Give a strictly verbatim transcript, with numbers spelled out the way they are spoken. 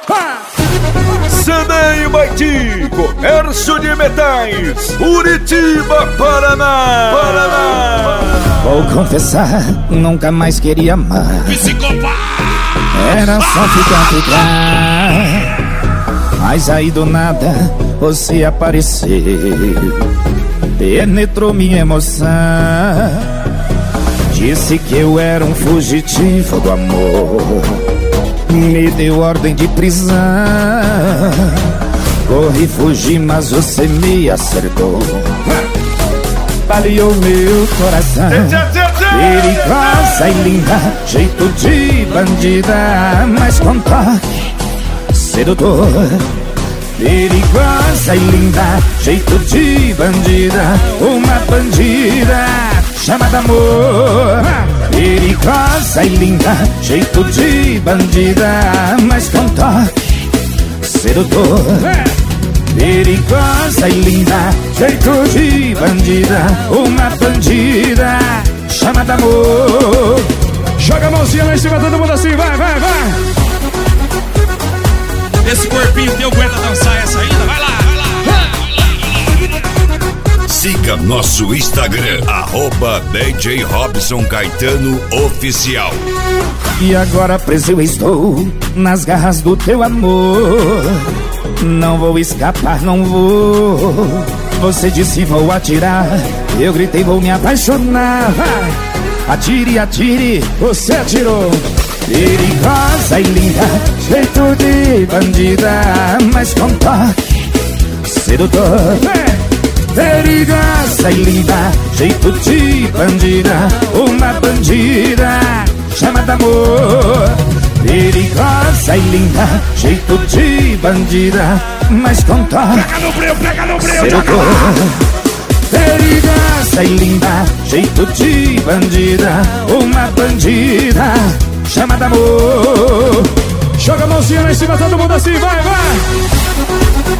Sanei Maiti, Comércio de Metais, Curitiba, Paraná. Paraná. Vou confessar, nunca mais queria amar. Psicopata! Era só ficar, ficar. Mas aí do nada você apareceu, penetrou minha emoção. Disse que eu era um fugitivo do amor, me deu ordem de prisão. Corri, fugi, mas você me acertou, baleou meu coração. Perigosa e linda, jeito de bandida, mas com toque sedutor. Perigosa e linda, jeito de bandida, uma bandida chamada amor. Perigosa e linda, jeito de bandida, mas com toque sedutor. Perigosa e linda, jeito de bandida, uma bandida chamada amor. Joga a mãozinha lá em cima, todo mundo assim, vai, vai, vai. Esse corpinho teu aguenta dançar essa ainda? Vai lá, vai lá, vai lá, vai lá. Siga nosso Instagram, arroba D J Robson Caetano Oficial. E agora preso eu estou nas garras do teu amor. Não vou escapar, não vou. Você disse vou atirar, eu gritei vou me apaixonar. Vai. Atire, atire, você atirou. Perigosa e linda, jeito de bandida, mas com toque sedutor. Perigosa e linda, jeito de bandida, uma bandida chamada amor. Perigosa e linda, jeito de bandida, mas com toque pega no breu, pega no breu, sedutor. Perigosa e linda, jeito de bandida, uma bandida chamada amor. Joga a mãozinha lá em cima, todo mundo assim, vai, vai.